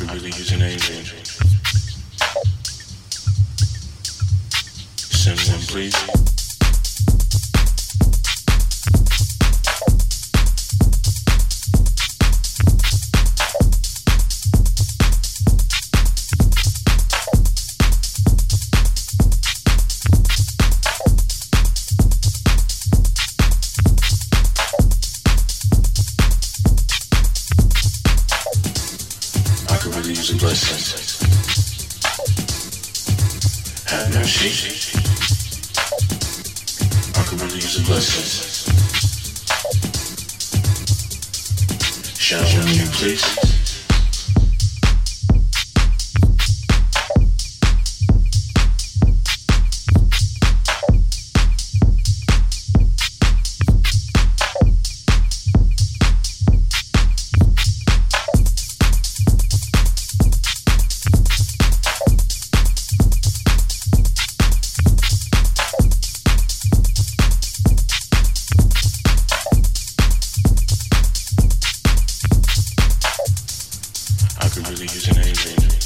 could really use an alien. Send one, please. Use a blessing. Have mercy. I could really use a blessing. Shower on me, please. I could really use an alien.